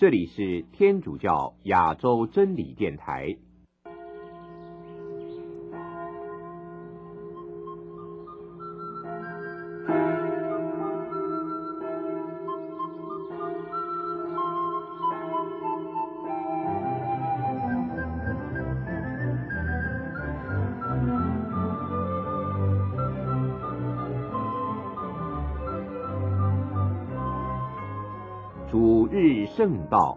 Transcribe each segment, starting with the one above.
这里是天主教亚洲真理电台。主日圣道。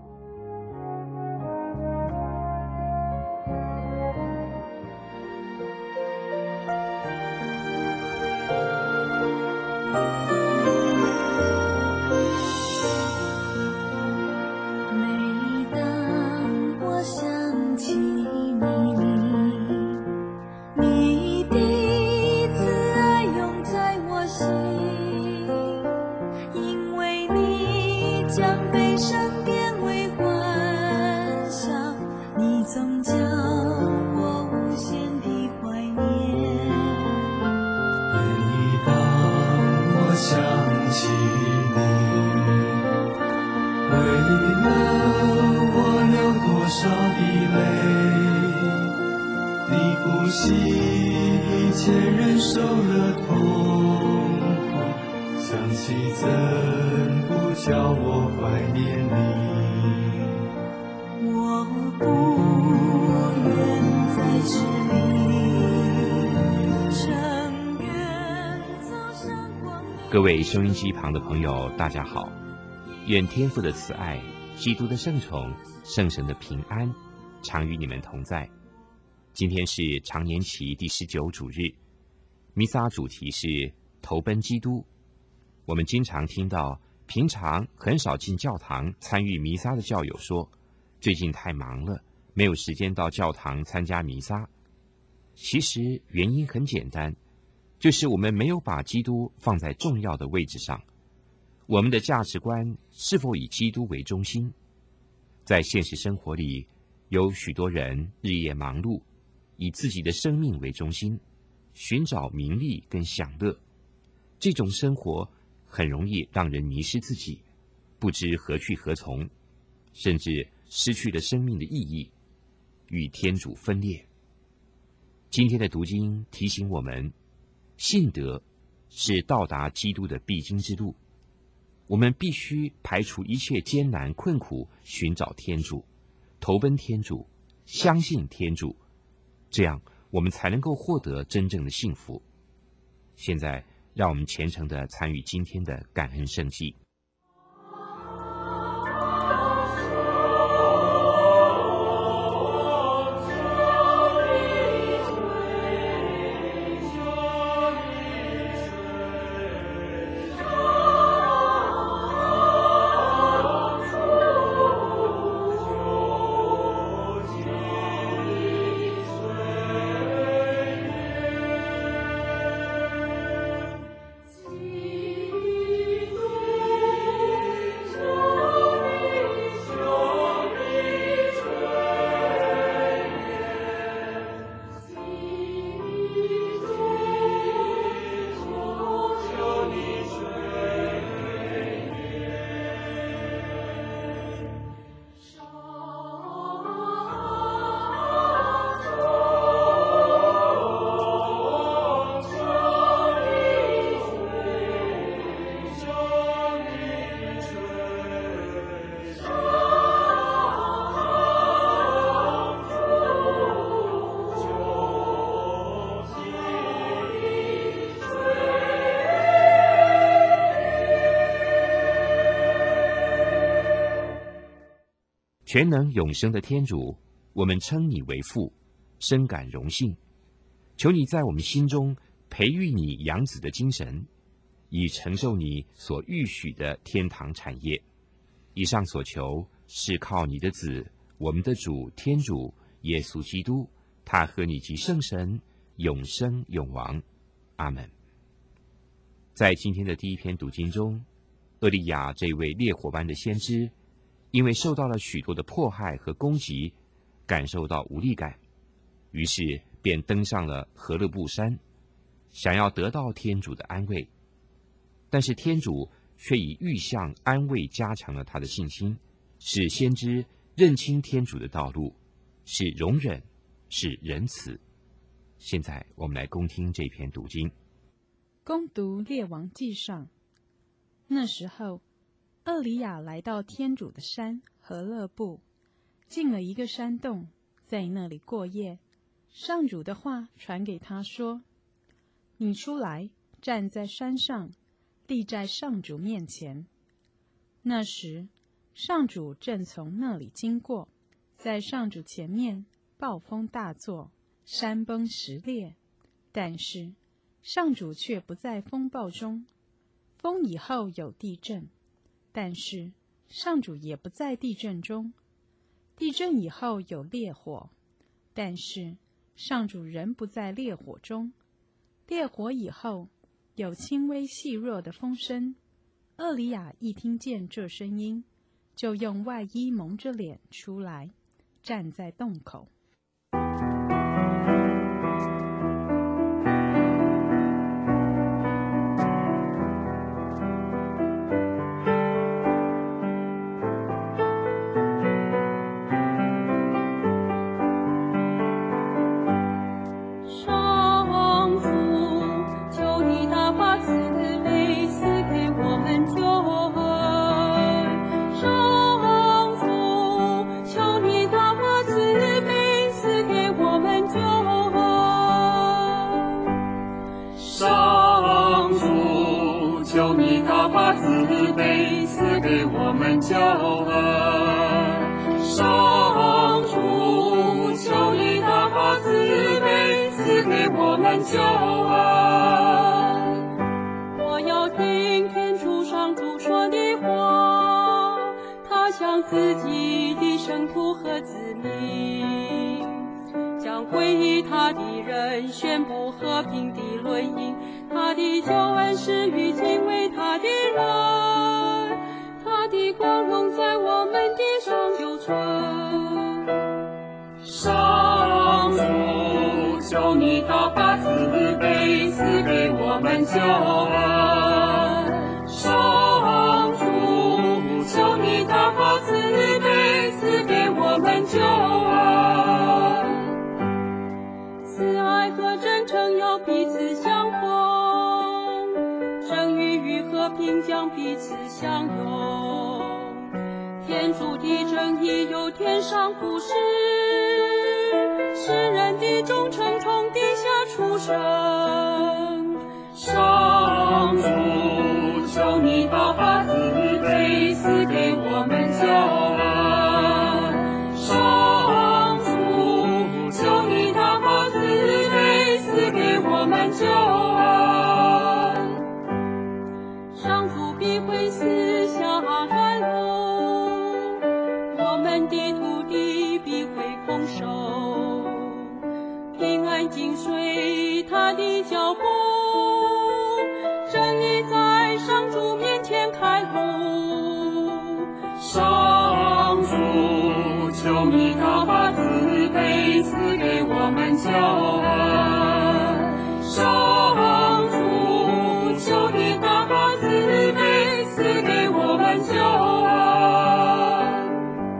每当我想起你的慈爱永在我心，因为你将悲伤变为欢笑，你总叫我无限的怀念。 每当我想起你，为了我流多少的泪，你不惜一切忍受了痛苦，想起怎不叫我怀念你。 我不愿在这里，诚愿走向光明。 各位收音机旁的朋友，大家好！愿天父的慈爱、基督的圣宠、圣神的平安，常与你们同在。今天是常年期第19主日，弥撒主题是投奔基督。我们经常听到平常很少进教堂参与弥撒的教友说，最近太忙了，没有时间到教堂参加弥撒。其实原因很简单，就是我们没有把基督放在重要的位置上。我们的价值观是否以基督为中心？在现实生活里，有许多人日夜忙碌，以自己的生命为中心，寻找名利跟享乐。这种生活很容易让人迷失自己，不知何去何从，甚至失去了生命的意义，与天主分裂。今天的读经提醒我们，信德是到达基督的必经之路。我们必须排除一切艰难困苦，寻找天主，投奔天主，相信天主，这样我们才能够获得真正的幸福。现在让我们虔诚地参与今天的感恩圣祭。全能永生的天主，我们称你为父，深感荣幸。求你在我们心中培育你养子的精神，以承受你所预许的天堂产业。以上所求是靠你的子，我们的主天主耶稣基督，他和你及圣神永生永王。阿门。在今天的第一篇读经中，厄利亚这位烈火般的先知，因为受到了许多的迫害和攻击，感受到无力感，于是便登上了何勒布山，想要得到天主的安慰。但是天主却以预象安慰加强了他的信心， 是先知认清天主的道路，是容忍，是仁慈。现在我们来恭听这篇读经。 恭读列王纪上。那时候，厄里亚来到天主的山何勒布，进了一个山洞，在那里过夜。上主的话传给他说：你出来，站在山上，立在上主面前。那时，上主正从那里经过，在上主前面，暴风大作，山崩石裂，但是上主却不在风暴中。风以后有地震，但是上主也不在地震中。地震以后有烈火，但是上主仍不在烈火中。烈火以后有轻微细弱的风声。厄里亚一听见这声音，就用外衣蒙着脸出来，站在洞口。 救恩，上主，求你大发慈悲，赐给我们救恩。 我要听天主上主说的话，他向自己的圣徒和子民，将归于他的人宣布和平的论音，他的救恩是与敬畏他的人，他的光荣在我们的上就存。 上主，求你大发慈悲，赐给我们救恩。上主，求你大发慈悲，赐给我们救恩。 慈爱和真诚要彼此相逢，正义与和平将彼此相拥。天主的正义由天上俯视，世人的忠诚从地下出生。 上主，求你大发慈悲，赐给我们救恩。上主，求你大发慈悲，赐给我们救恩。 上主必会赐下甘露，我们的土地必会丰收，平安紧随他的脚步，正义在上主面前开路。 上主，求你大发慈悲，赐给我们救恩。上主，求你大发慈悲，赐给我们救恩。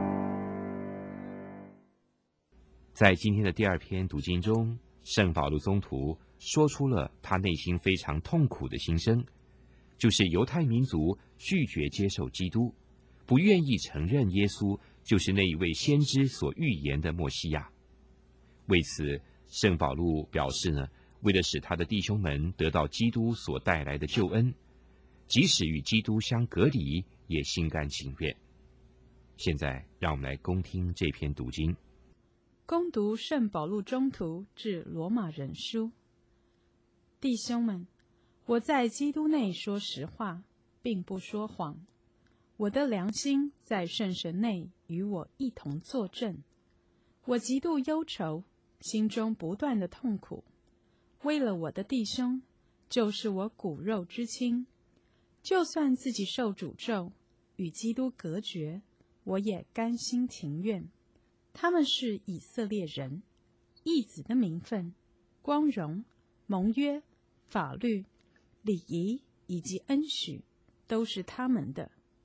在今天的第二篇读经中，圣保禄宗徒说出了他内心非常痛苦的心声，就是犹太民族拒绝接受基督，不愿意承认耶稣就是那一位先知所预言的默西亚。为此，圣保禄表示呢，为了使他的弟兄们得到基督所带来的救恩，即使与基督相隔离，也心甘情愿。现在，让我们来恭听这篇读经。 恭读圣保禄宗徒致罗马人书。弟兄们，我在基督内说实话，并不说谎。我的良心在圣神内与我一同作证。我极度忧愁，心中不断的痛苦。为了我的弟兄，就是我骨肉之亲，就算自己受诅咒，与基督隔绝，我也甘心情愿。他们是以色列人，义子的名分、光荣、盟约、法律、礼仪以及恩许，都是他们的。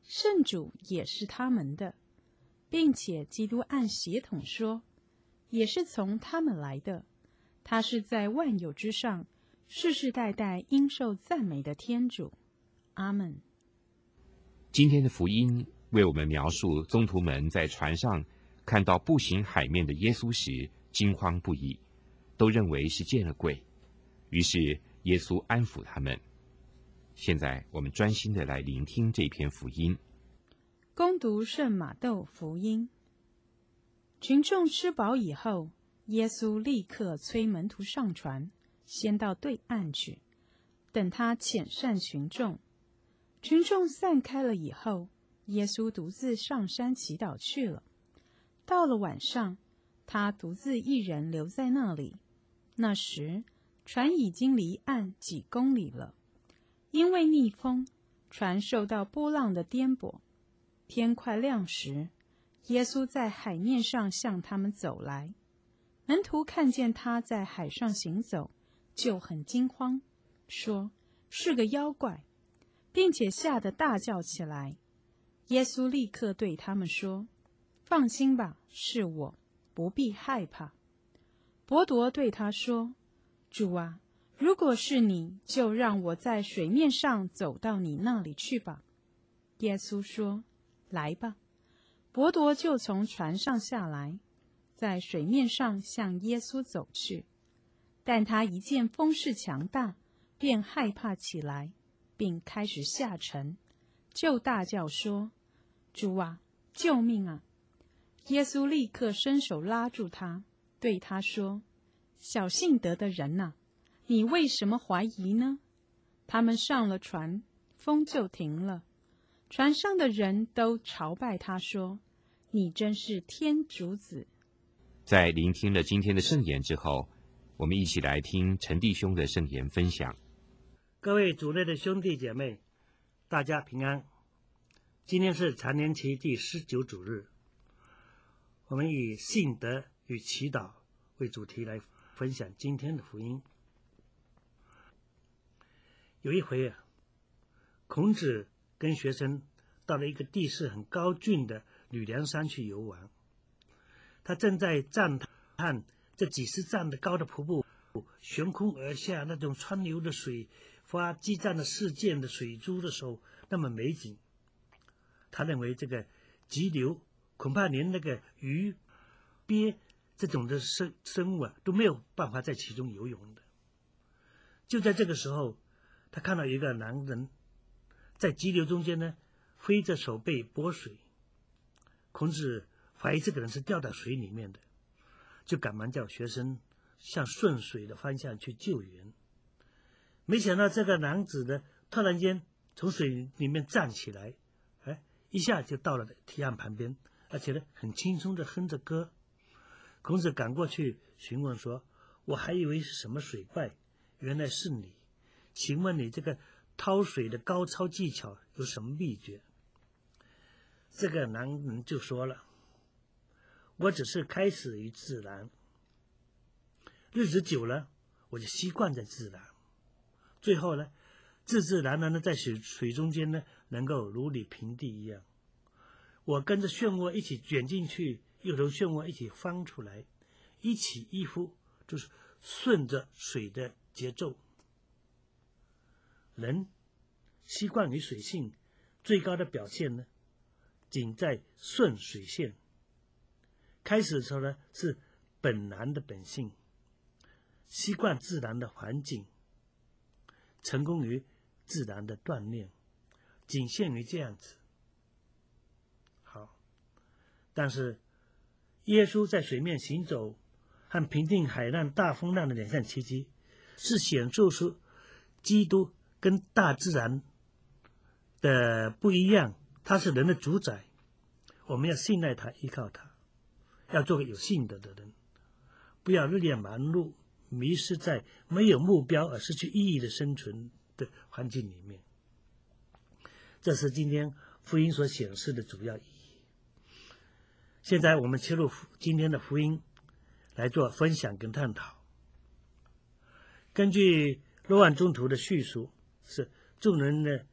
圣主也是他们的，并且基督按血统说，也是从他们来的。他是在万有之上，世世代代应受赞美的天主。阿们。 今天的福音为我们描述宗徒们在船上看到步行海面的耶稣时惊慌不已，都认为是见了鬼，于是耶稣安抚他们。现在我们专心的来聆听这篇福音。 恭读圣马窦福音。群众吃饱以后，耶稣立刻催门徒上船，先到对岸去，等他遣散群众。群众散开了以后，耶稣独自上山祈祷去了。到了晚上，他独自一人留在那里。那时，船已经离岸几公里了，因为逆风，船受到波浪的颠簸。天快亮时，耶稣在海面上向他们走来。门徒看见他在海上行走，就很惊慌，说是个妖怪，并且吓得大叫起来。耶稣立刻对他们说，放心吧，是我，不必害怕。伯铎对他说，主啊，如果是你，就让我在水面上走到你那里去吧。耶稣说，来吧。伯铎就从船上下来，在水面上向耶稣走去。但他一见风势强大，便害怕起来，并开始下沉，就大叫说，主啊，救命啊！耶稣立刻伸手拉住他，对他说，小信德的人哪，你为什么怀疑呢？他们上了船，风就停了。船上的人都朝拜他说，你真是天主子。 在聆听了今天的圣言之后，我们一起来听陈弟兄的圣言分享。 各位主内的兄弟姐妹，大家平安。今天是常年期第19主日，我们以信德与祈祷为主题来分享今天的福音。有一回孔子跟学生到了一个地势很高峻的吕梁山去游玩。他正在赞叹这几十丈的高的瀑布悬空而下，那种川流的水发激战的事件的水珠的时候，那么美景。他认为这个急流恐怕连那个鱼鳖这种的生物都没有办法在其中游泳的。就在这个时候，他看到一个男人在急流中间挥着手背拨水。孔子怀疑这个人是掉到水里面的，就赶忙叫学生向顺水的方向去救援。没想到这个男子突然间从水里面站起来，一下就到了堤岸旁边，而且很轻松的哼着歌。孔子赶过去询问说，我还以为是什么水怪，原来是你，请问你这个掏水的高超技巧有什么秘诀？这个男人就说了，我只是开始于自然，日子久了我就习惯在自然，最后自然的在水中间能够如履平地一样。我跟着漩涡一起卷进去，又从漩涡一起翻出来，一起一伏，就是顺着水的节奏。人习惯于水性，最高的表现仅在顺水线。开始的时候是本然的本性，习惯自然的环境，成功于自然的锻炼，仅限于这样子。好，但是耶稣在水面行走和平定海浪大风浪的两项奇迹，是显著出基督跟大自然的不一样。他是人的主宰，我们要信赖他，依靠他，要做个有信德的人，不要日夜忙碌，迷失在没有目标而失去意义的生存的环境里面。这是今天福音所显示的主要意义。现在我们切入今天的福音来做分享跟探讨。根据若望宗徒的叙述，是众人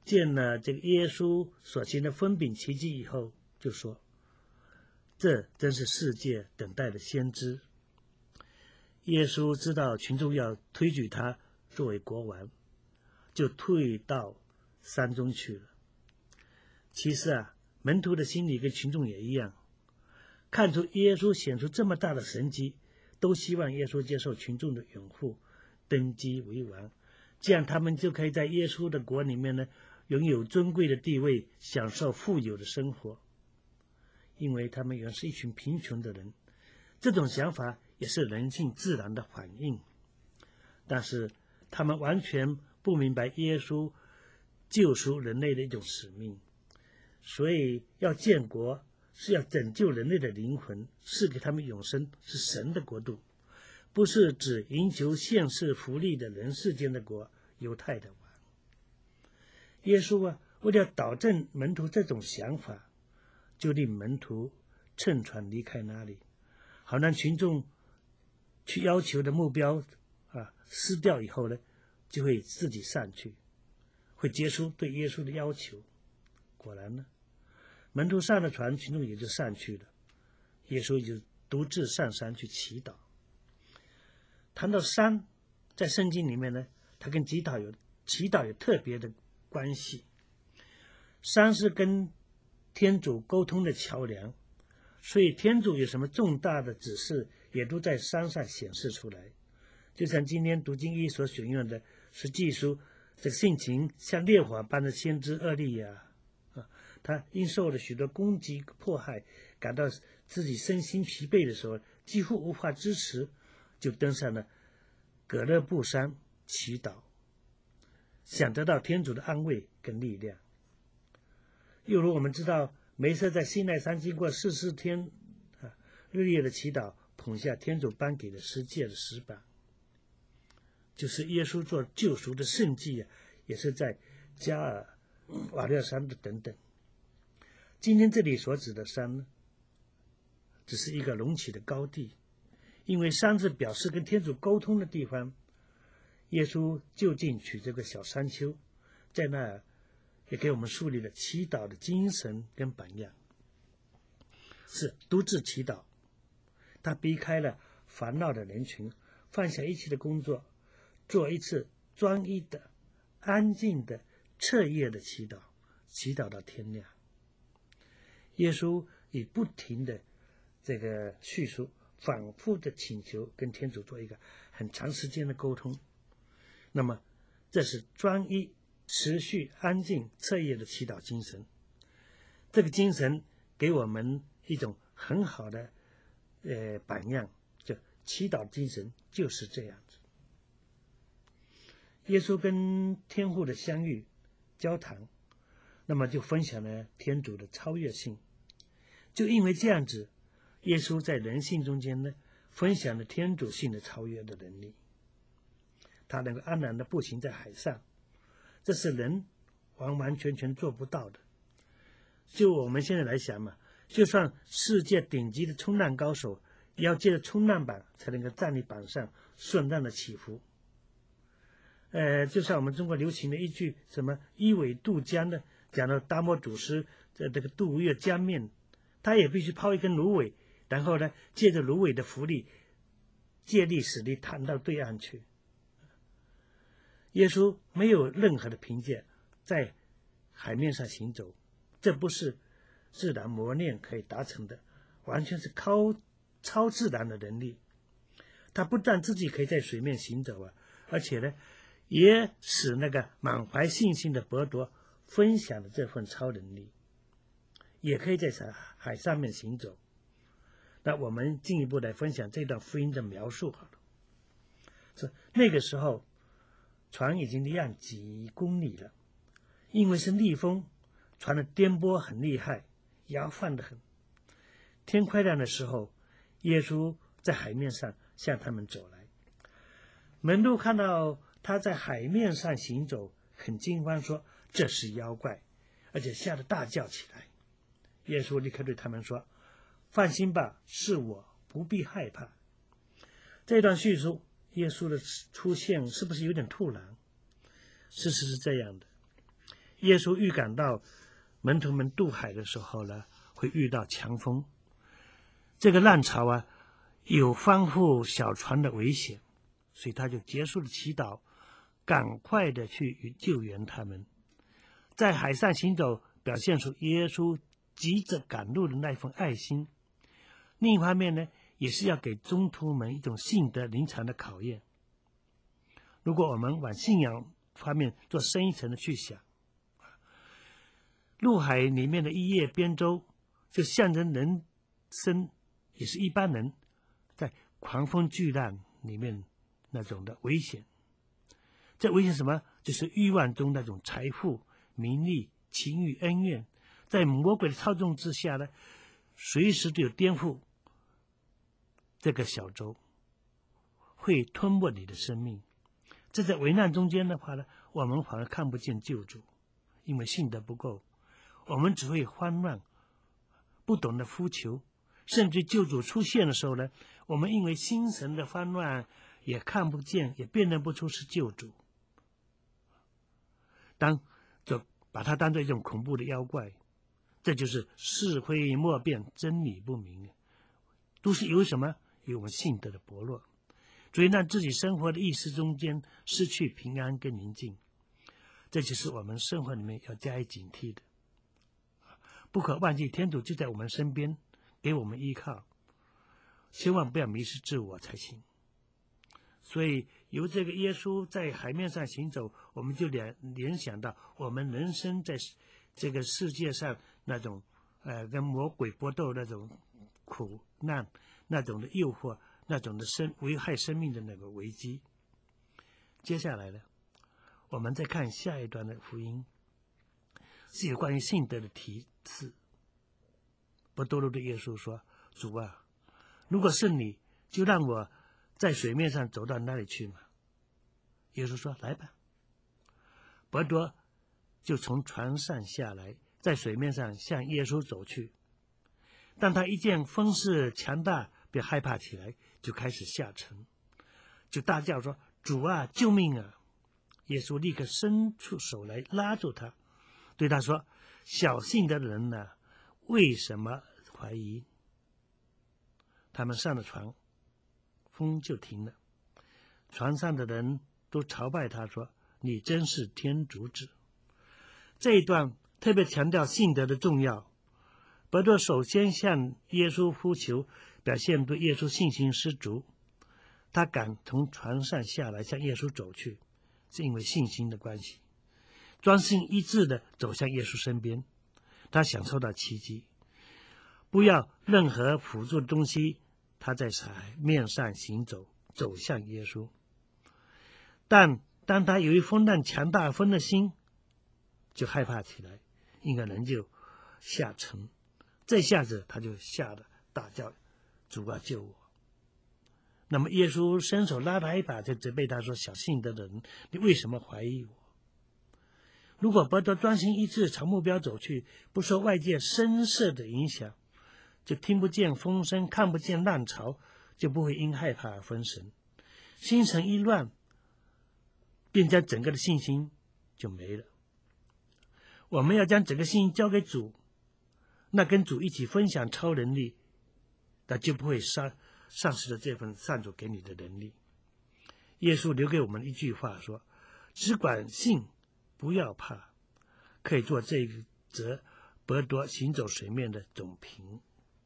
见了这个耶稣所行的分饼奇迹以后，就说：“这真是世界等待的先知。”耶稣知道群众要推举他作为国王，就退到山中去了。其实啊，门徒的心里跟群众也一样，看出耶稣显出这么大的神迹，都希望耶稣接受群众的拥护，登基为王，这样他们就可以在耶稣的国里面呢，拥有尊贵的地位，享受富有的生活。因为他们原是一群贫穷的人，这种想法也是人性自然的反应。但是他们完全不明白耶稣救赎人类的一种使命，所以要建国是要拯救人类的灵魂，是给他们永生，是神的国度，不是指营求现世福利的人世间的国，犹太的王。耶稣啊，为了导正门徒这种想法，就令门徒乘船离开那里，好让群众去要求的目标失掉以后呢，就会自己上去，会结束对耶稣的要求。果然呢，门徒上了船，群众也就上去了，耶稣就独自上山去祈祷。谈到山，在圣经里面呢，它跟祈祷有特别的关系。山是跟天主沟通的桥梁，所以天主有什么重大的指示，也都在山上显示出来。就像今天读经一所选用的实际书，这性情像烈火般的先知厄利亚他因受了许多攻击迫害，感到自己身心疲惫的时候，几乎无法支持，就登上了葛勒布山祈祷，想得到天主的安慰跟力量。又如我们知道，梅瑟在西奈山经过44天日夜的祈祷，捧下天主颁给的十诫的石板，就是耶稣做救赎的圣迹也是在加尔瓦略山的等等。今天这里所指的山呢，只是一个隆起的高地，因为山字表示跟天主沟通的地方。耶稣就近取这个小山丘，在那儿也给我们树立了祈祷的精神跟榜样，是独自祈祷。他避开了烦恼的人群，放下一切的工作，做一次专一的、安静的、彻夜的祈祷，祈祷到天亮。耶稣以不停的这个叙述，反复的请求，跟天主做一个很长时间的沟通。那么这是专一、持续、安静、彻夜的祈祷精神。这个精神给我们一种很好的榜样，就祈祷精神就是这样子。耶稣跟天父的相遇交谈，那么就分享了天主的超越性。就因为这样子，耶稣在人性中间呢，分享了天主性的超越的能力。他能够安然的步行在海上，这是人完完全全做不到的。就我们现在来想嘛，就算世界顶级的冲浪高手，也要借着冲浪板才能够站立板上顺浪的起伏。就像我们中国流行的一句什么一苇渡江的，讲到达摩祖师这个渡越江面，他也必须抛一根芦苇，然后呢，借着芦苇的浮力，借力使力弹到对岸去。耶稣没有任何的凭借，在海面上行走，这不是自然磨练可以达成的，完全是超自然的能力。他不但自己可以在水面行走而且呢，也使那个满怀信心的伯多分享了这份超能力，也可以在海上面行走。那我们进一步来分享这段福音的描述好了。那个时候船已经离岸几公里了，因为是逆风，船的颠簸很厉害，摇晃得很。天快亮的时候，耶稣在海面上向他们走来。门徒看到他在海面上行走，很惊慌，说这是妖怪，而且吓得大叫起来。耶稣立刻对他们说，放心吧，是我，不必害怕。这段叙述耶稣的出现是不是有点突然？事实是这样的， 耶稣预感到门徒们渡海的时候呢，会遇到强风，这个浪潮啊，有翻覆小船的危险，所以他就结束了祈祷，赶快的去救援他们。在海上行走，表现出耶稣急着赶路的那份爱心。另一方面呢，也是要给宗徒们一种信德临场的考验。如果我们往信仰方面做深一层的去想，陆海里面的一叶扁舟，就象征人生也是一般人在狂风巨浪里面那种的危险。这危险什么？就是欲望中那种财富、名利、情欲、恩怨，在魔鬼的操纵之下呢，随时都有颠覆这个小舟，会吞没你的生命。这在危难中间的话呢，我们反而看不见救主，因为信德不够，我们只会慌乱，不懂得呼求，甚至救主出现的时候呢，我们因为心神的慌乱，也看不见，也辨认不出是救主，就把它当作一种恐怖的妖怪。这就是是非莫辨，真理不明，都是由什么？由我们信德的薄弱，所以让自己生活的意识中间失去平安跟宁静。这就是我们生活里面要加以警惕的。不可忘记天主就在我们身边，给我们依靠，千万不要迷失自我才行。所以由这个耶稣在海面上行走，我们就联想到我们人生在这个世界上那种跟魔鬼搏斗那种苦难，那种的诱惑，那种的危害生命的那个危机。接下来呢，我们再看下一段的福音，是有关于信德的提示。伯多禄对耶稣说：“主啊，如果是你，就让我在水面上走到那里去嘛。”耶稣说：“来吧。”伯多就从船上下来，在水面上向耶稣走去。当他一见风势强大，便害怕起来，就开始下沉，就大叫说：“主啊，救命啊！”耶稣立刻伸出手来拉住他，对他说：“小信的人呢，为什么怀疑？”他们上了船，风就停了。船上的人都朝拜他说：“你真是天主子。”这一段特别强调信德的重要。伯多首先向耶稣呼求，表现对耶稣信心十足。他敢从船上下来向耶稣走去，是因为信心的关系。专心一致地走向耶稣身边，他享受到奇迹。不要任何辅助的东西，他在海面上行走，走向耶稣。但当他由于风浪强大分了心，就害怕起来，因而人就下沉。这下子他就吓得大叫：“主啊，救我！”那么耶稣伸手拉他一把，就责备他说：“小信德的人，你为什么怀疑我？”如果伯多专心一致朝目标走去，不受外界声色的影响，就听不见风声，看不见浪潮，就不会因害怕而分神。心神一乱，便将整个的信心就没了。我们要将整个信心交给主，那跟主一起分享超能力，那就不会丧失了这份上主给你的能力。耶稣留给我们一句话说：“只管信，不要怕。”可以做这一则伯多行走水面的总评。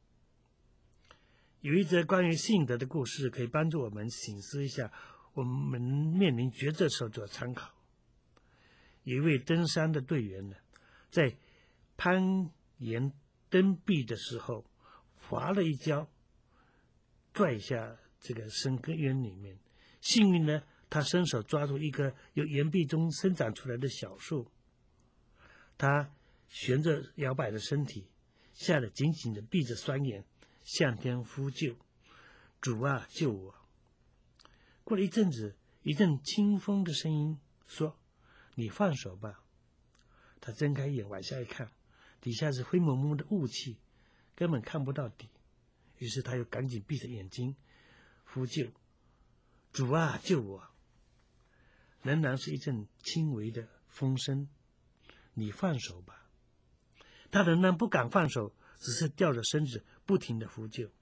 有一则关于信德的故事，可以帮助我们省思一下我们面临抉择时候做参考。有一位登山的队员呢，在攀岩登壁的时候滑了一跤，拽下这个深渊里面。幸运呢，他伸手抓住一棵由岩壁中生长出来的小树，他悬着摇摆的身体，吓得紧紧地闭着双眼，向天呼救：“主啊，救我！”过了一阵子，一阵清风的声音说：“你放手吧。”他睁开眼往下一看，底下是灰蒙蒙的雾气，根本看不到底。于是他又赶紧闭着眼睛呼救：“主啊，救我！”仍然是一阵轻微的风声， 你放手吧。他仍然不敢放手，只是吊着身子不停地呼救。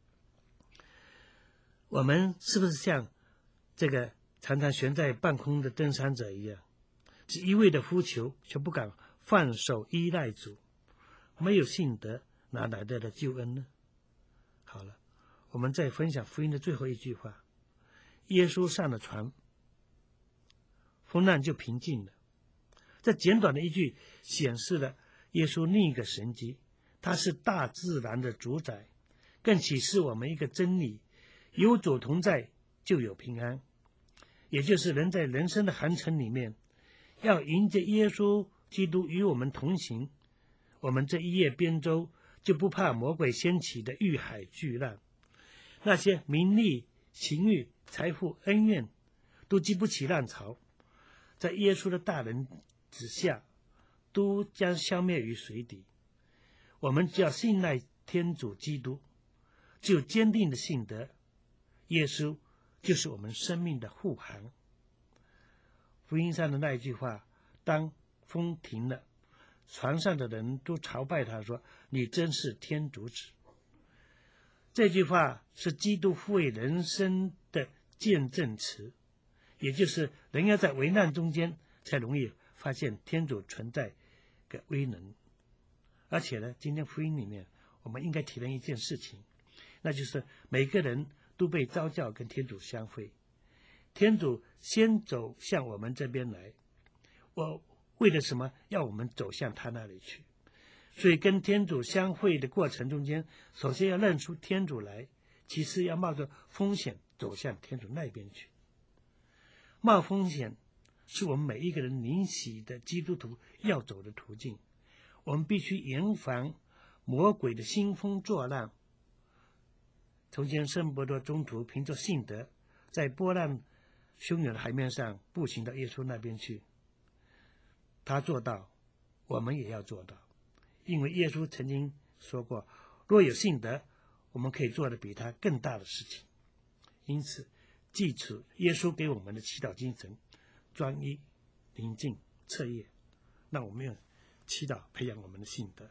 我们是不是像这个常常悬在半空的登山者一样，只一味的呼求，却不敢放手依赖主？没有信德，哪来的救恩呢？好了，我们再分享福音的最后一句话：耶稣上了船，风浪就平静了。这简短的一句显示了耶稣另一个神迹，他是大自然的主宰，更启示我们一个真理：有主同在就有平安。也就是人在人生的航程里面，要迎接耶稣基督与我们同行，我们这一叶扁舟就不怕魔鬼掀起的欲海巨浪。那些名利、情欲、财富、恩怨都激不起浪潮，在耶稣的大能之下，都将消灭于水底。我们只要信赖天主基督，只有坚定的信德，耶稣就是我们生命的护航。福音上的那一句话：当风停了，船上的人都朝拜他说：你真是天主子。这句话是基督护卫人生的见证词，也就是人要在危难中间才容易发现天主存在的威能。而且呢，今天福音里面我们应该体认一件事情，那就是每个人都被召叫跟天主相会。天主先走向我们这边来，我为了什么？要我们走向他那里去。所以跟天主相会的过程中间，首先要认出天主来，其次要冒着风险走向天主那边去。冒风险是我们每一个人灵洗的基督徒要走的途径。我们必须严防魔鬼的兴风作浪。从前圣伯多宗徒凭着信德，在波浪汹涌的海面上步行到耶稣那边去。他做到，我们也要做到。因为耶稣曾经说过，若有信德，我们可以做的比他更大的事情。因此，记住耶稣给我们的祈祷精神：专一、宁静、彻夜。那我们要祈祷培养我们的信德。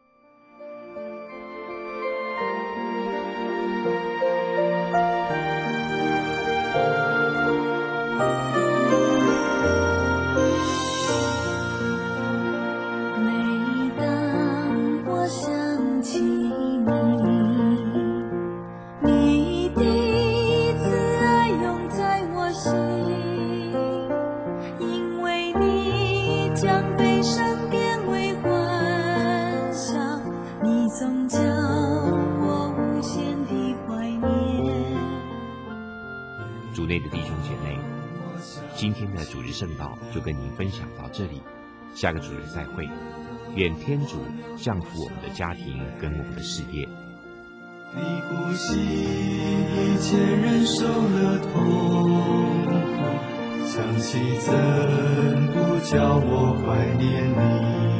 主内的弟兄姐妹，今天的主日圣道就跟您分享到这里，下个主日再会。愿天主降福我们的家庭跟我们的事业。 你不惜一切忍受了痛苦，想起怎不叫我怀念你。